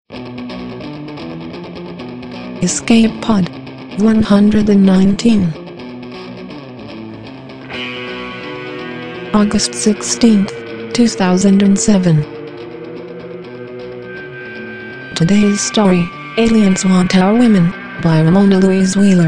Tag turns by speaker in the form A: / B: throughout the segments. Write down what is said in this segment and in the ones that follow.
A: Escape Pod 119, August 16th, 2007. Today's story, Aliens Want Our Women, by Ramona Louise Wheeler.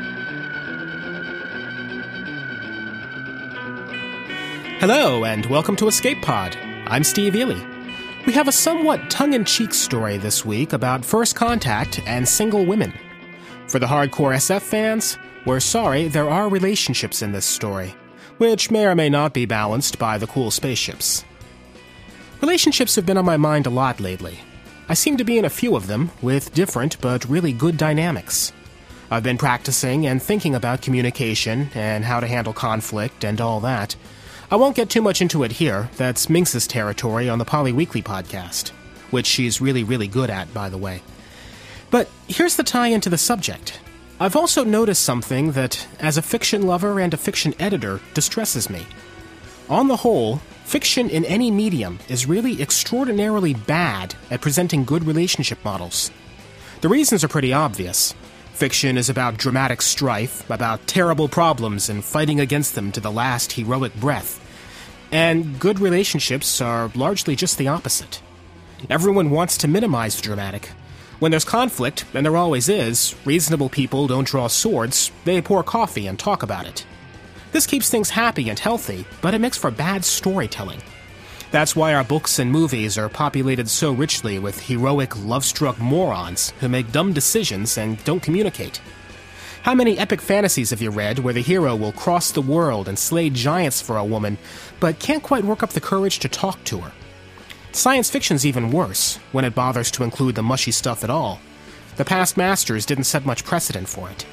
B: Hello, and welcome to Escape Pod. I'm Steve Ely. We have a somewhat tongue-in-cheek story this week about first contact and single women. For the hardcore SF fans, we're sorry there are relationships in this story, which may or may not be balanced by the cool spaceships. Relationships have been on my mind a lot lately. I seem to be in a few of them, with different but really good dynamics. I've been practicing and thinking about communication and how to handle conflict and all that. I won't get too much into it here. That's Minx's territory on the Poly Weekly podcast, which she's really, really good at, by the way. But here's the tie into the subject. I've also noticed something that, as a fiction lover and a fiction editor, distresses me. On the whole, fiction in any medium is really extraordinarily bad at presenting good relationship models. The reasons are pretty obvious. Fiction is about dramatic strife, about terrible problems and fighting against them to the last heroic breath. And good relationships are largely just the opposite. Everyone wants to minimize the dramatic. When there's conflict, and there always is, reasonable people don't draw swords, they pour coffee and talk about it. This keeps things happy and healthy, but it makes for bad storytelling. That's why our books and movies are populated so richly with heroic, love-struck morons who make dumb decisions and don't communicate. How many epic fantasies have you read where the hero will cross the world and slay giants for a woman, but can't quite work up the courage to talk to her? Science fiction's even worse, when it bothers to include the mushy stuff at all. The past masters didn't set much precedent for it.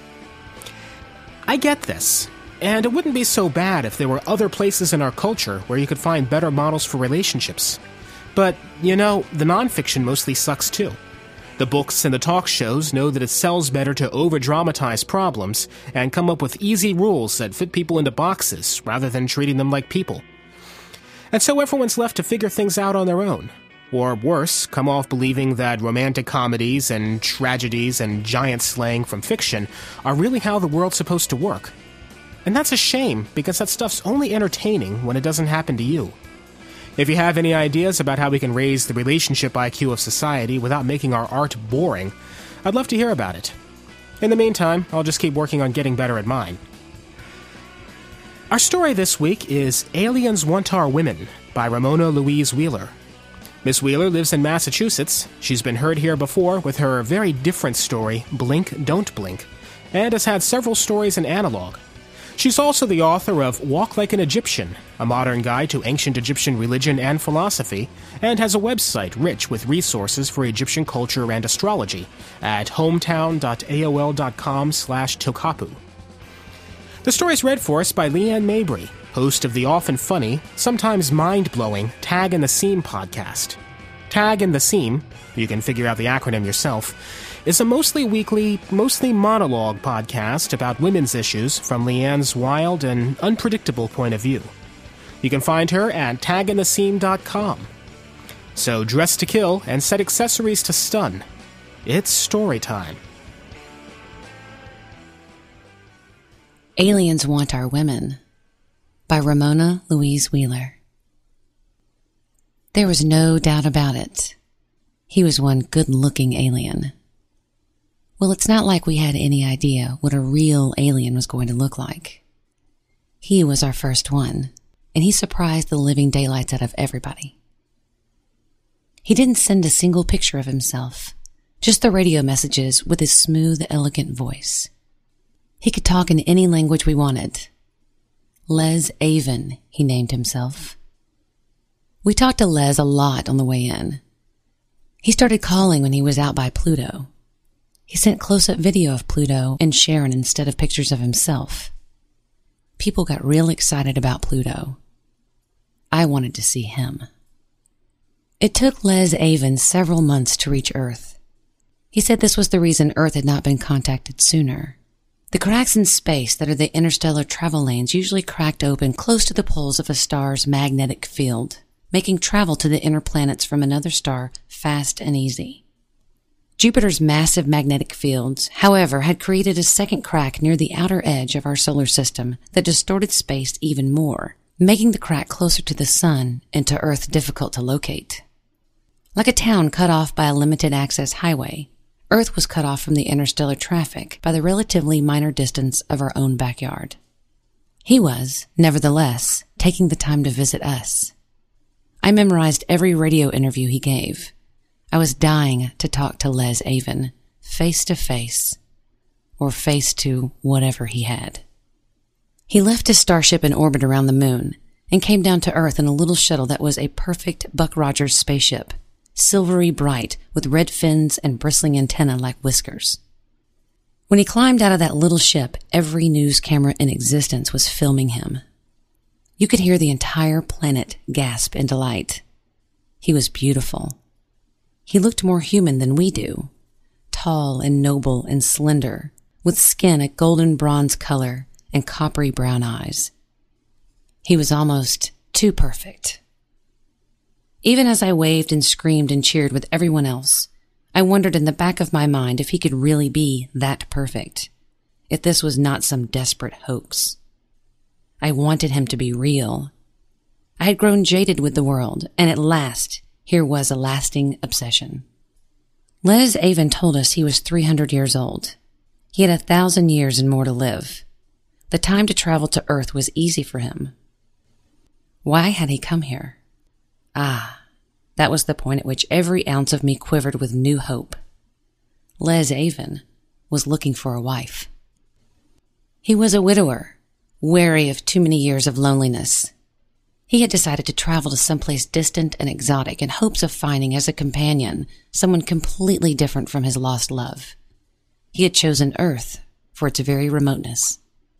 B: I get this. And it wouldn't be so bad if there were other places in our culture where you could find better models for relationships. But, the nonfiction mostly sucks too. The books and the talk shows know that it sells better to over-dramatize problems and come up with easy rules that fit people into boxes rather than treating them like people. And so everyone's left to figure things out on their own. Or worse, come off believing that romantic comedies and tragedies and giant slaying from fiction are really how the world's supposed to work. And that's a shame, because that stuff's only entertaining when it doesn't happen to you. If you have any ideas about how we can raise the relationship IQ of society without making our art boring, I'd love to hear about it. In the meantime, I'll just keep working on getting better at mine. Our story this week is Aliens Want Our Women by Ramona Louise Wheeler. Miss Wheeler lives in Massachusetts. She's been heard here before with her very different story, Blink, Don't Blink, and has had several stories in analog. She's also the author of Walk Like an Egyptian, a modern guide to ancient Egyptian religion and philosophy, and has a website rich with resources for Egyptian culture and astrology at hometown.aol.com/tokapu. The story is read for us by Leanne Mabry, host of the often funny, sometimes mind-blowing Tag in the Seam podcast. Tag in the Seam, you can figure out the acronym yourself, is a mostly weekly, mostly monologue podcast about women's issues from Leanne's wild and unpredictable point of view. You can find her at tagintheseam.com. So dress to kill and set accessories to stun. It's story time.
C: Aliens Want Our Women by Ramona Louise Wheeler. There was no doubt about it. He was one good-looking alien. Well, it's not like we had any idea what a real alien was going to look like. He was our first one, and he surprised the living daylights out of everybody. He didn't send a single picture of himself, just the radio messages with his smooth, elegant voice. He could talk in any language we wanted. Les Avon, he named himself. We talked to Les a lot on the way in. He started calling when he was out by Pluto. He sent close-up video of Pluto and Sharon instead of pictures of himself. People got real excited about Pluto. I wanted to see him. It took Les Avon several months to reach Earth. He said this was the reason Earth had not been contacted sooner. The cracks in space that are the interstellar travel lanes usually cracked open close to the poles of a star's magnetic field, making travel to the inner planets from another star fast and easy. Jupiter's massive magnetic fields, however, had created a second crack near the outer edge of our solar system that distorted space even more, making the crack closer to the sun and to Earth difficult to locate. Like a town cut off by a limited access highway, Earth was cut off from the interstellar traffic by the relatively minor distance of our own backyard. He was, nevertheless, taking the time to visit us. I memorized every radio interview he gave. I was dying to talk to Les Avon, face to face, or face to whatever he had. He left his starship in orbit around the moon and came down to Earth in a little shuttle that was a perfect Buck Rogers spaceship, silvery bright with red fins and bristling antennae like whiskers. When he climbed out of that little ship, every news camera in existence was filming him. You could hear the entire planet gasp in delight. He was beautiful. He looked more human than we do, tall and noble and slender, with skin a golden bronze color and coppery brown eyes. He was almost too perfect. Even as I waved and screamed and cheered with everyone else, I wondered in the back of my mind if he could really be that perfect, if this was not some desperate hoax. I wanted him to be real. I had grown jaded with the world, and at last, here was a lasting obsession. Les Avon told us he was 300 years old. He had 1,000 years and more to live. The time to travel to Earth was easy for him. Why had he come here? That was the point at which every ounce of me quivered with new hope. Les Avon was looking for a wife. He was a widower, wary of too many years of loneliness. He had decided to travel to someplace distant and exotic in hopes of finding as a companion someone completely different from his lost love. He had chosen Earth for its very remoteness.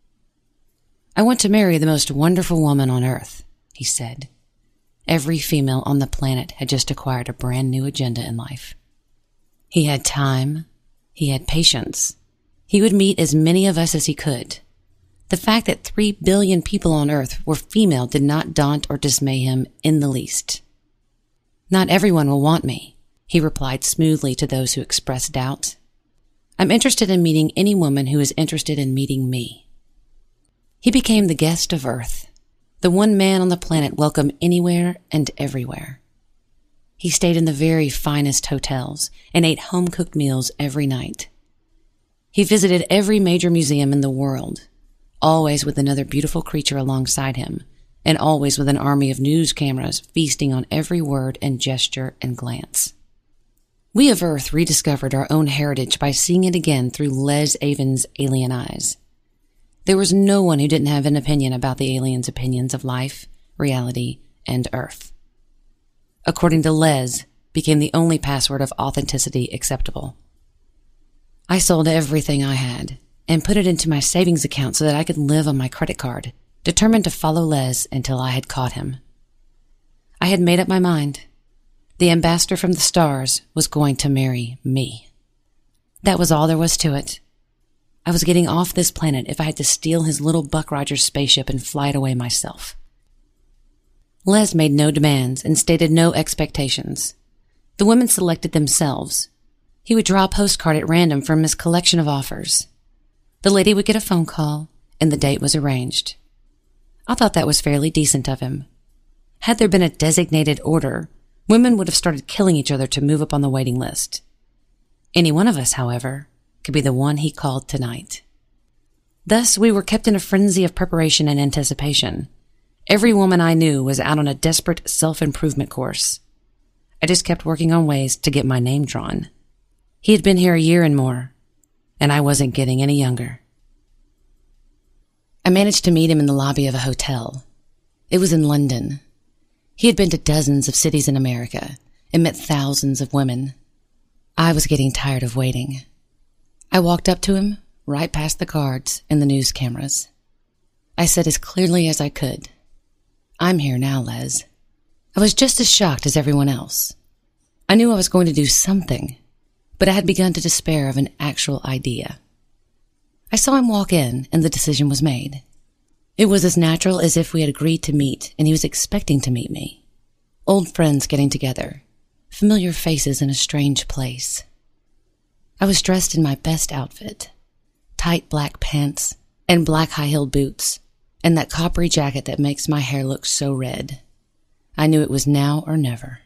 C: "I want to marry the most wonderful woman on Earth," he said. Every female on the planet had just acquired a brand new agenda in life. He had time. He had patience. He would meet as many of us as he could. The fact that 3 billion people on Earth were female did not daunt or dismay him in the least. "Not everyone will want me," he replied smoothly to those who expressed doubt. "I'm interested in meeting any woman who is interested in meeting me." He became the guest of Earth, the one man on the planet welcome anywhere and everywhere. He stayed in the very finest hotels and ate home-cooked meals every night. He visited every major museum in the world, always with another beautiful creature alongside him, and always with an army of news cameras feasting on every word and gesture and glance. We of Earth rediscovered our own heritage by seeing it again through Les Avon's alien eyes. There was no one who didn't have an opinion about the aliens' opinions of life, reality, and Earth. According to Les, became the only password of authenticity acceptable. I sold everything I had and put it into my savings account so that I could live on my credit card, determined to follow Les until I had caught him. I had made up my mind. The ambassador from the stars was going to marry me. That was all there was to it. I was getting off this planet if I had to steal his little Buck Rogers spaceship and fly it away myself. Les made no demands and stated no expectations. The women selected themselves. He would draw a postcard at random from his collection of offers. The lady would get a phone call, and the date was arranged. I thought that was fairly decent of him. Had there been a designated order, women would have started killing each other to move up on the waiting list. Any one of us, however, could be the one he called tonight. Thus, we were kept in a frenzy of preparation and anticipation. Every woman I knew was out on a desperate self-improvement course. I just kept working on ways to get my name drawn. He had been here a year and more, and I wasn't getting any younger. I managed to meet him in the lobby of a hotel. It was in London. He had been to dozens of cities in America and met thousands of women. I was getting tired of waiting. I walked up to him, right past the guards and the news cameras. I said as clearly as I could, "I'm here now, Les." I was just as shocked as everyone else. I knew I was going to do something, but I had begun to despair of an actual idea. I saw him walk in, and the decision was made. It was as natural as if we had agreed to meet, and he was expecting to meet me. Old friends getting together, familiar faces in a strange place. I was dressed in my best outfit, tight black pants and black high-heeled boots, and that coppery jacket that makes my hair look so red. I knew it was now or never.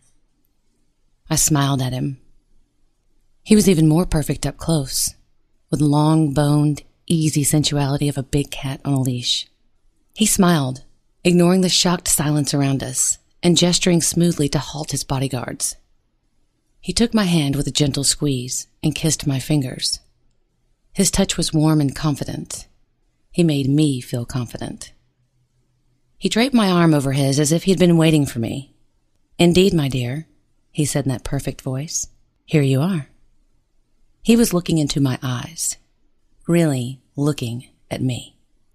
C: I smiled at him. He was even more perfect up close, with long-boned, easy sensuality of a big cat on a leash. He smiled, ignoring the shocked silence around us, and gesturing smoothly to halt his bodyguards. He took my hand with a gentle squeeze and kissed my fingers. His touch was warm and confident. He made me feel confident. He draped my arm over his as if he'd been waiting for me. "Indeed, my dear," he said in that perfect voice. "Here you are." He was looking into my eyes, really looking at me.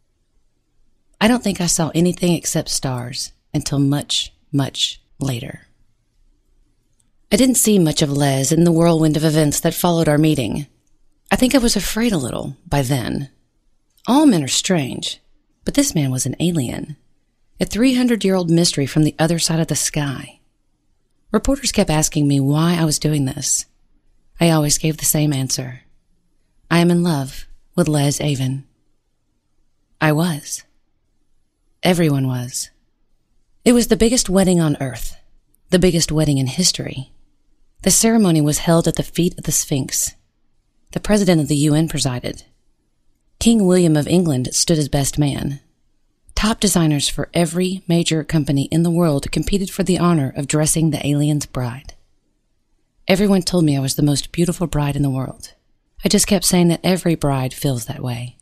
C: I don't think I saw anything except stars until much, much later. I didn't see much of Les in the whirlwind of events that followed our meeting. I think I was afraid a little by then. All men are strange, but this man was an alien, a 300-year-old mystery from the other side of the sky. Reporters kept asking me why I was doing this. I always gave the same answer. I am in love with Les Avon. I was. Everyone was. It was the biggest wedding on Earth, the biggest wedding in history. The ceremony was held at the feet of the Sphinx. The President of the UN presided. King William of England stood as best man. Top designers for every major company in the world competed for the honor of dressing the alien's bride. Everyone told me I was the most beautiful bride in the world. I just kept saying that every bride feels that way.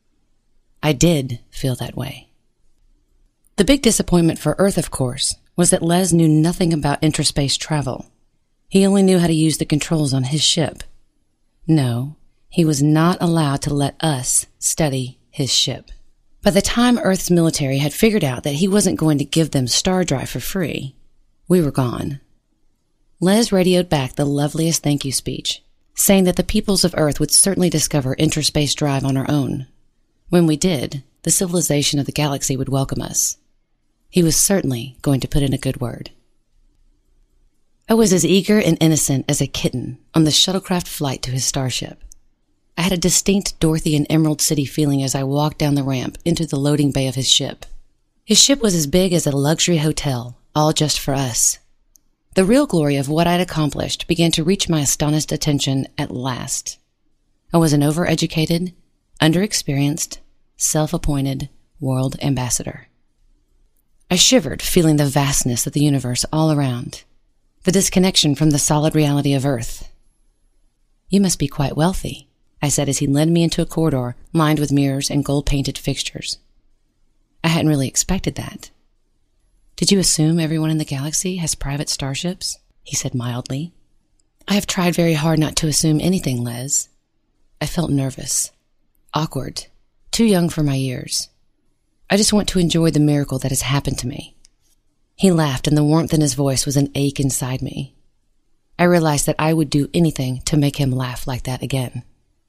C: I did feel that way. The big disappointment for Earth, of course, was that Les knew nothing about interspace travel. He only knew how to use the controls on his ship. No, he was not allowed to let us study his ship. By the time Earth's military had figured out that he wasn't going to give them star drive for free, we were gone. Les radioed back the loveliest thank you speech, saying that the peoples of Earth would certainly discover interspace drive on our own. When we did, the civilization of the galaxy would welcome us. He was certainly going to put in a good word. I was as eager and innocent as a kitten on the shuttlecraft flight to his starship. I had a distinct Dorothy and Emerald City feeling as I walked down the ramp into the loading bay of his ship. His ship was as big as a luxury hotel, all just for us. The real glory of what I'd accomplished began to reach my astonished attention at last. I was an overeducated, underexperienced, self-appointed world ambassador. I shivered, feeling the vastness of the universe all around, the disconnection from the solid reality of Earth. "You must be quite wealthy," I said as he led me into a corridor lined with mirrors and gold-painted fixtures. I hadn't really expected that. "Did you assume everyone in the galaxy has private starships?" he said mildly. "I have tried very hard not to assume anything, Les." I felt nervous, awkward, too young for my years. I just want to enjoy the miracle that has happened to me. He laughed, and the warmth in his voice was an ache inside me. I realized that I would do anything to make him laugh like that again.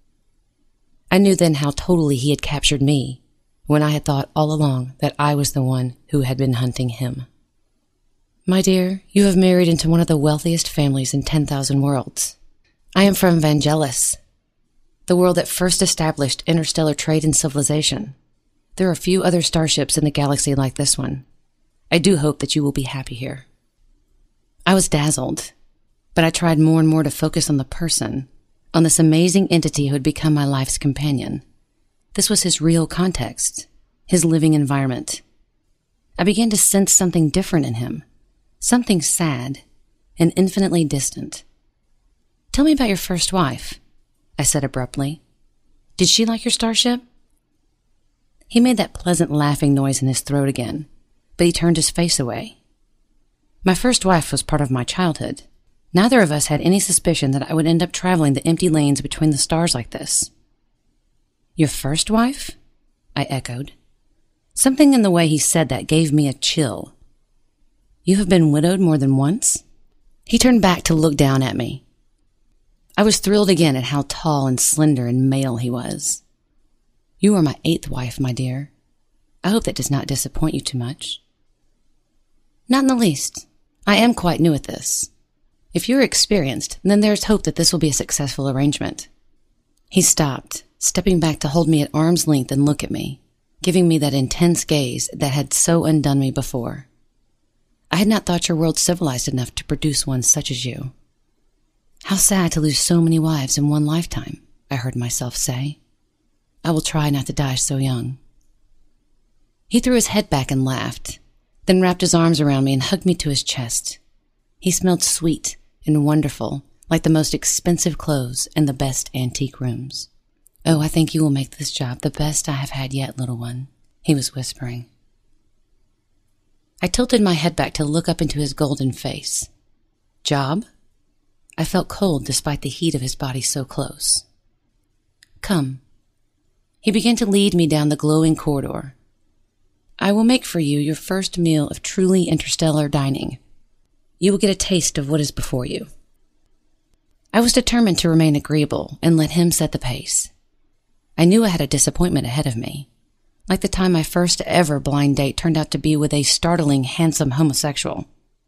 C: I knew then how totally he had captured me, when I had thought all along that I was the one who had been hunting him. "My dear, you have married into one of the wealthiest families in 10,000 worlds. I am from Vangelis, the world that first established interstellar trade and civilization. There are few other starships in the galaxy like this one. I do hope that you will be happy here." I was dazzled, but I tried more and more to focus on the person, on this amazing entity who had become my life's companion. This was his real context, his living environment. I began to sense something different in him, something sad and infinitely distant. "Tell me about your first wife," I said abruptly. "Did she like your starship?" He made that pleasant laughing noise in his throat again, but he turned his face away. "My first wife was part of my childhood. Neither of us had any suspicion that I would end up traveling the empty lanes between the stars like this." "Your first wife?" I echoed. Something in the way he said that gave me a chill. "You have been widowed more than once?" He turned back to look down at me. I was thrilled again at how tall and slender and male he was. "You are my 8th wife, my dear. I hope that does not disappoint you too much." "Not in the least. I am quite new at this. If you're experienced, then there's hope that this will be a successful arrangement. He stopped, stepping back to hold me at arm's length and look at me, giving me that intense gaze that had so undone me before. I had not thought your world civilized enough to produce one such as you. How sad to lose so many wives in one lifetime, I heard myself say. I will try not to die so young. He threw his head back and laughed, then wrapped his arms around me and hugged me to his chest. He smelled sweet and wonderful, like the most expensive clothes and the best antique rooms. "Oh, I think you will make this job the best I have had yet, little one," he was whispering. I tilted my head back to look up into his golden face. "Job?" I felt cold despite the heat of his body so close. "Come." He began to lead me down the glowing corridor. "I will make for you your first meal of truly interstellar dining. You will get a taste of what is before you." I was determined to remain agreeable and let him set the pace. I knew I had a disappointment ahead of me, like the time my first ever blind date turned out to be with a startling, handsome homosexual.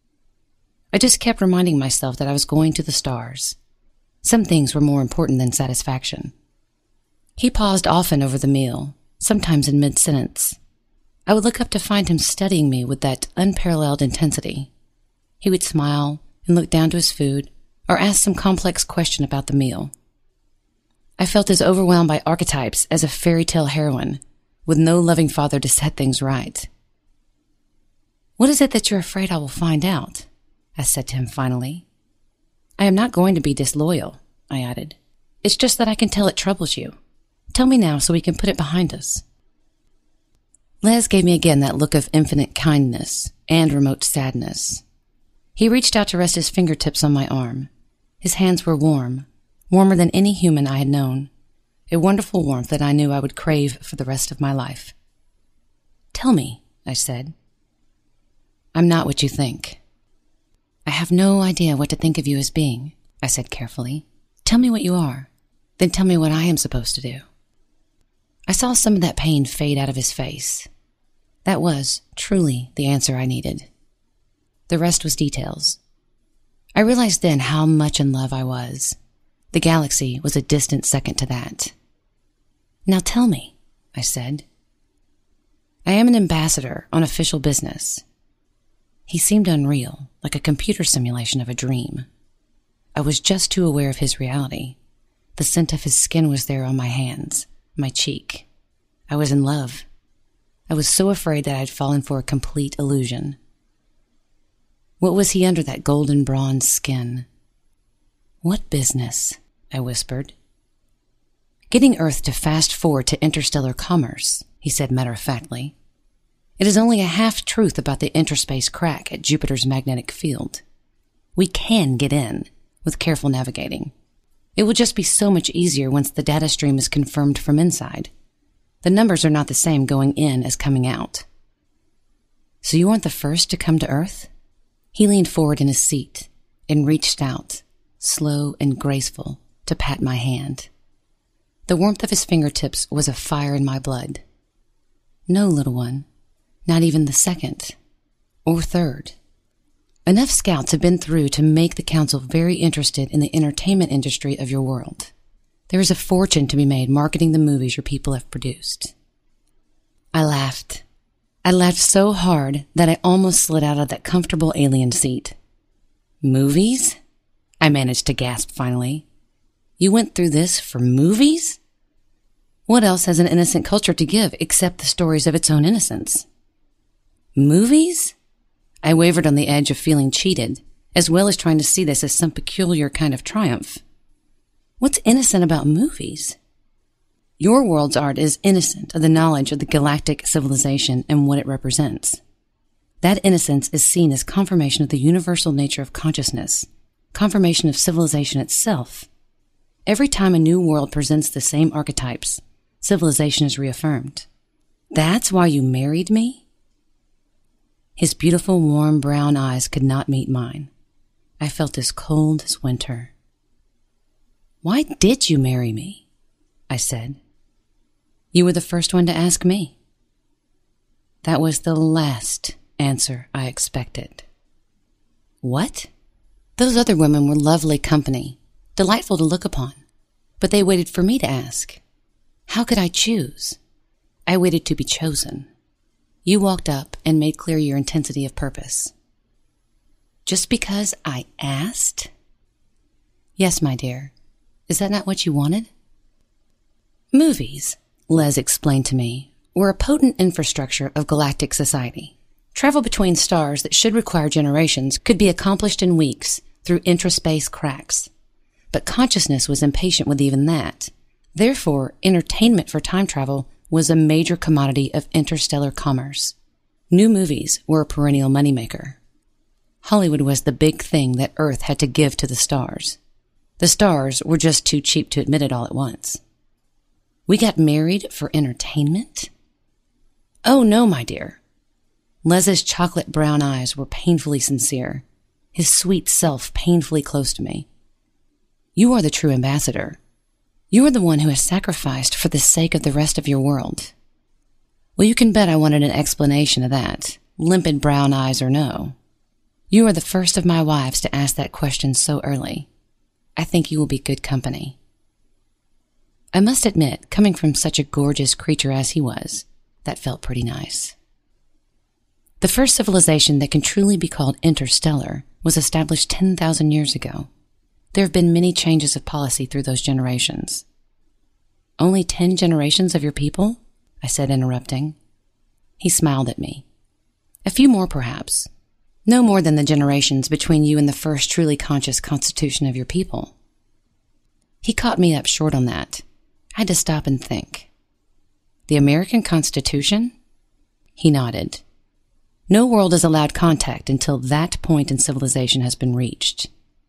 C: I just kept reminding myself that I was going to the stars. Some things were more important than satisfaction. He paused often over the meal, sometimes in mid-sentence. I would look up to find him studying me with that unparalleled intensity. He would smile and look down to his food or ask some complex question about the meal. I felt as overwhelmed by archetypes as a fairy tale heroine, with no loving father to set things right. "What is it that you're afraid I will find out?" I said to him finally. "I am not going to be disloyal," I added. "It's just that I can tell it troubles you. Tell me now so we can put it behind us." Les gave me again that look of infinite kindness and remote sadness. He reached out to rest his fingertips on my arm. His hands were warm, warmer than any human I had known, a wonderful warmth that I knew I would crave for the rest of my life. "Tell me," I said. "I'm not what you think." "I have no idea what to think of you as being," I said carefully. "Tell me what you are, then tell me what I am supposed to do." I saw some of that pain fade out of his face. That was, truly, the answer I needed. The rest was details. I realized then how much in love I was. The galaxy was a distant second to that. "Now tell me," I said. "I am an ambassador on official business." He seemed unreal, like a computer simulation of a dream. I was just too aware of his reality. The scent of his skin was there on my hands, my cheek. I was in love. I was so afraid that I had fallen for a complete illusion. What was he under that golden bronze skin? "What business?" I whispered. "Getting Earth to fast forward to interstellar commerce," he said matter-of-factly. "It is only a half-truth about the interspace crack at Jupiter's magnetic field. We can get in, with careful navigating. It will just be so much easier once the data stream is confirmed from inside. The numbers are not the same going in as coming out." "So you aren't the first to come to Earth?" He leaned forward in his seat and reached out, slow and graceful, to pat my hand. The warmth of his fingertips was a fire in my blood. "No, little one, not even the second or third. Enough scouts have been through to make the council very interested in the entertainment industry of your world. There is a fortune to be made marketing the movies your people have produced." I laughed. I laughed so hard that I almost slid out of that comfortable alien seat. "Movies?" I managed to gasp finally. "You went through this for movies? What else has an innocent culture to give except the stories of its own innocence?" "Movies?" I wavered on the edge of feeling cheated, as well as trying to see this as some peculiar kind of triumph. "What's innocent about movies?" "Your world's art is innocent of the knowledge of the galactic civilization and what it represents. That innocence is seen as confirmation of the universal nature of consciousness, confirmation of civilization itself. Every time a new world presents the same archetypes, civilization is reaffirmed. That's why you married me?" His beautiful, warm brown eyes could not meet mine. I felt as cold as winter. "Why did you marry me?" I said. "You were the first one to ask me." That was the last answer I expected. "What?" Those other women were lovely company, delightful to look upon, but they waited for me to ask. How could I choose? I waited to be chosen. You walked up and made clear your intensity of purpose. Just because I asked? Yes, my dear. Is that not what you wanted? Movies, Les explained to me, were a potent infrastructure of galactic society. Travel between stars that should require generations could be accomplished in weeks through intraspace cracks. But consciousness was impatient with even that. Therefore, entertainment for time travel was a major commodity of interstellar commerce. New movies were a perennial moneymaker. Hollywood was the big thing that Earth had to give to the stars. The stars were just too cheap to admit it all at once. We got married for entertainment? Oh no, my dear. Les's chocolate brown eyes were painfully sincere, his sweet self painfully close to me. You are the true ambassador. You are the one who has sacrificed for the sake of the rest of your world. Well, you can bet I wanted an explanation of that, limpid brown eyes or no. You are the first of my wives to ask that question so early. I think you will be good company. I must admit, coming from such a gorgeous creature as he was, that felt pretty nice. The first civilization that can truly be called interstellar was established 10,000 years ago. There have been many changes of policy through those generations. Only 10 generations of your people? I said, interrupting. He smiled at me. A few more, perhaps. No more than the generations between you and the first truly conscious constitution of your people. He caught me up short on that. I had to stop and think. The American Constitution? He nodded. No world is allowed contact until that point in civilization has been reached.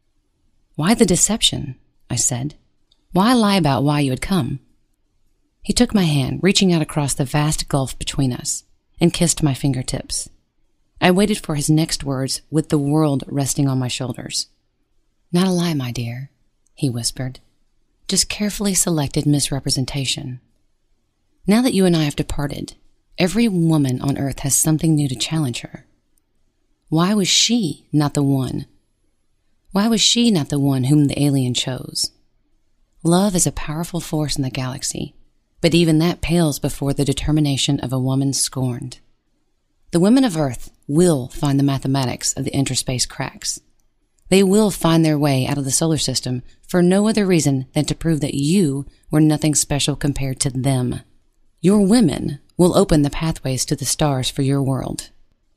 C: Why the deception? I said. Why lie about why you had come? He took my hand, reaching out across the vast gulf between us, and kissed my fingertips. I waited for his next words with the world resting on my shoulders. Not a lie, my dear, he whispered. Just carefully selected misrepresentation. Now that you and I have departed, every woman on Earth has something new to challenge her. Why was she not the one? Why was she not the one whom the alien chose? Love is a powerful force in the galaxy, but even that pales before the determination of a woman scorned. The women of Earth will find the mathematics of the interspace cracks. They will find their way out of the solar system for no other reason than to prove that you were nothing special compared to them. Your women will open the pathways to the stars for your world.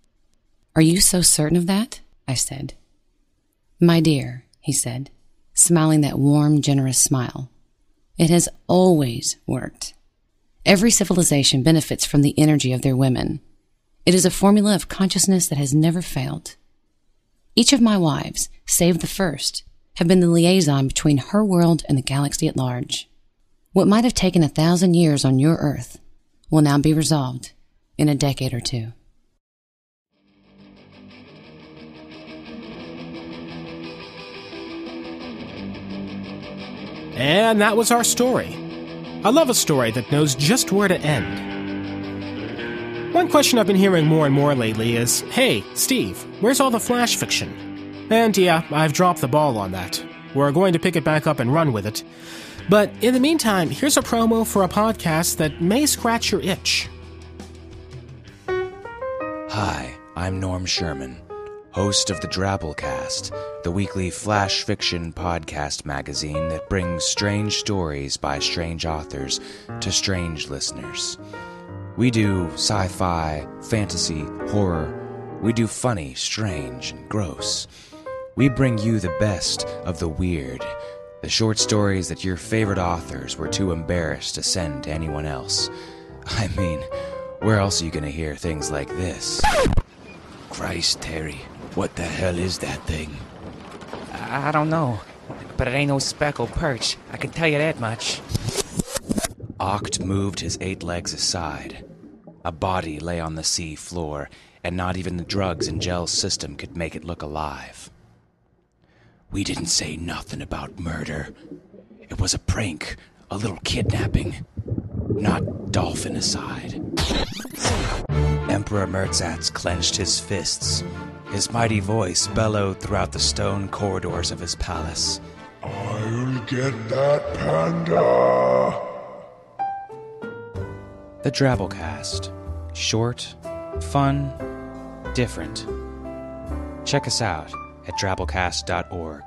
C: Are you so certain of that? I said. My dear, he said, smiling that warm, generous smile. It has always worked. Every civilization benefits from the energy of their women. It is a formula of consciousness that has never failed. Each of my wives, save the first, have been the liaison between her world and the galaxy at large. What might have taken 1,000 years on your Earth will now be resolved in a decade or two.
B: And that was our story. I love a story that knows just where to end. One question I've been hearing more and more lately is, hey, Steve, where's all the Flash fiction? And yeah, I've dropped the ball on that. We're going to pick it back up and run with it. But in the meantime, here's a promo for a podcast that may scratch your itch.
D: Hi, I'm Norm Sherman, host of the Drabblecast, the weekly flash fiction podcast magazine that brings strange stories by strange authors to strange listeners. We do sci-fi, fantasy, horror. We do funny, strange, and gross. We bring you the best of the weird, the short stories that your favorite authors were too embarrassed to send to anyone else. I mean, where else are you gonna hear things like this?
E: Christ, Terry, what the hell is that thing?
F: I don't know, but it ain't no speckled perch. I can tell you that much.
D: Oct moved his 8 legs aside. A body lay on the sea floor, and not even the drugs in Gel's system could make it look alive.
E: We didn't say nothing about murder. It was a prank, a little kidnapping. Not dolphin aside.
D: Emperor Mertzatz clenched his fists. His mighty voice bellowed throughout the stone corridors of his palace.
G: I'll get that panda!
D: The Drabblecast. Short, fun, different. Check us out at drabblecast.org.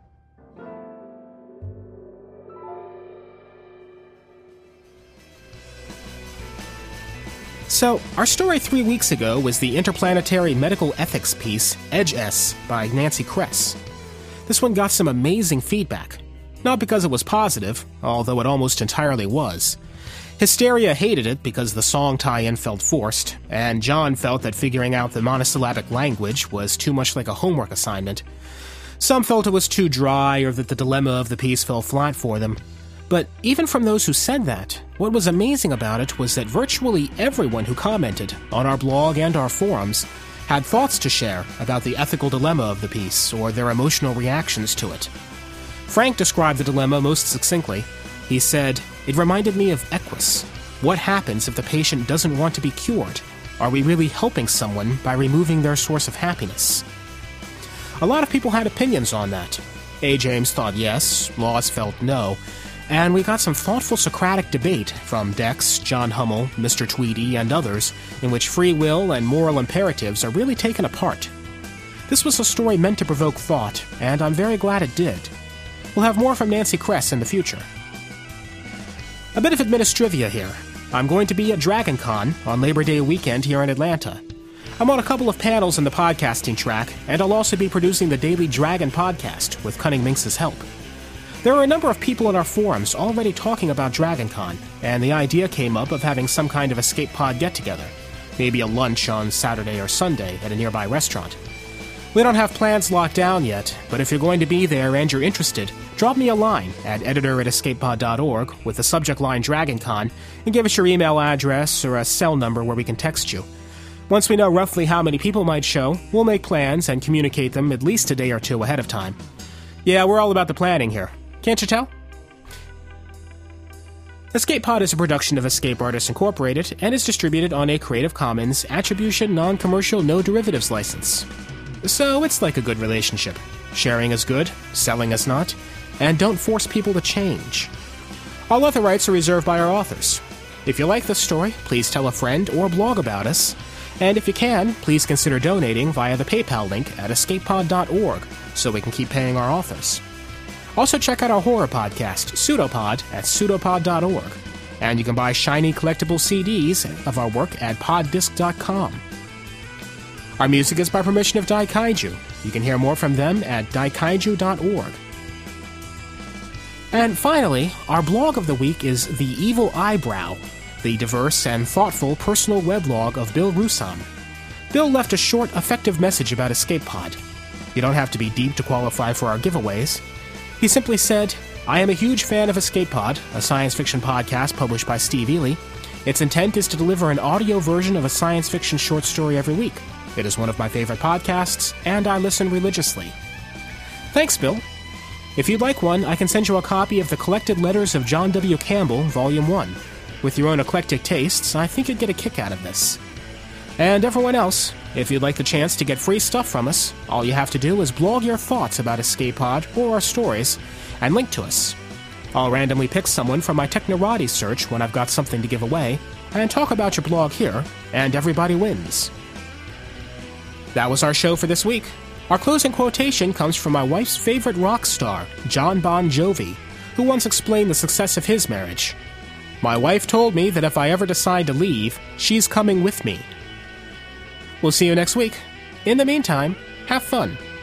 B: So, our story 3 weeks ago was the interplanetary medical ethics piece, Edge-S, by Nancy Kress. This one got some amazing feedback. Not because it was positive, although it almost entirely was. Hysteria hated it because the song tie-in felt forced, and John felt that figuring out the monosyllabic language was too much like a homework assignment. Some felt it was too dry or that the dilemma of the piece fell flat for them. But even from those who said that, what was amazing about it was that virtually everyone who commented on our blog and our forums had thoughts to share about the ethical dilemma of the piece or their emotional reactions to it. Frank described the dilemma most succinctly. He said, "It reminded me of Equus. What happens if the patient doesn't want to be cured? Are we really helping someone by removing their source of happiness?" A lot of people had opinions on that. A. James thought yes, Laws felt no, and we got some thoughtful Socratic debate from Dex, John Hummel, Mr. Tweedy, and others, in which free will and moral imperatives are really taken apart. This was a story meant to provoke thought, and I'm very glad it did. We'll have more from Nancy Kress in the future. A bit of administrivia here. I'm going to be at DragonCon on Labor Day weekend here in Atlanta. I'm on a couple of panels in the podcasting track, and I'll also be producing the Daily Dragon podcast with Cunning Minx's help. There are a number of people in our forums already talking about DragonCon, and the idea came up of having some kind of escape pod get-together. Maybe a lunch on Saturday or Sunday at a nearby restaurant. We don't have plans locked down yet, but if you're going to be there and you're interested, drop me a line at editor@escapepod.org with the subject line DragonCon and give us your email address or a cell number where we can text you. Once we know roughly how many people might show, we'll make plans and communicate them at least a day or two ahead of time. Yeah, we're all about the planning here. Can't you tell? Escape Pod is a production of Escape Artists Incorporated and is distributed on a Creative Commons Attribution Non-Commercial No Derivatives license. So it's like a good relationship. Sharing is good, selling is not, and don't force people to change. All other rights are reserved by our authors. If you like this story, please tell a friend or blog about us. And if you can, please consider donating via the PayPal link at escapepod.org so we can keep paying our authors. Also check out our horror podcast, Pseudopod, at pseudopod.org. And you can buy shiny collectible CDs of our work at poddisc.com. Our music is by permission of Daikaiju. You can hear more from them at daikaiju.org. And finally, our blog of the week is The Evil Eyebrow, the diverse and thoughtful personal weblog of Bill Rusam. Bill left a short, effective message about Escape Pod. You don't have to be deep to qualify for our giveaways. He simply said, "I am a huge fan of Escape Pod, a science fiction podcast published by Steve Ely. Its intent is to deliver an audio version of a science fiction short story every week. It is one of my favorite podcasts, and I listen religiously." Thanks, Bill. If you'd like one, I can send you a copy of the Collected Letters of John W. Campbell, Volume 1. With your own eclectic tastes, I think you'd get a kick out of this. And everyone else, if you'd like the chance to get free stuff from us, all you have to do is blog your thoughts about Escape Pod or our stories, and link to us. I'll randomly pick someone from my Technorati search when I've got something to give away, and talk about your blog here, and everybody wins. That was our show for this week. Our closing quotation comes from my wife's favorite rock star, John Bon Jovi, who once explained the success of his marriage. "My wife told me that if I ever decide to leave, she's coming with me." We'll see you next week. In the meantime, have fun.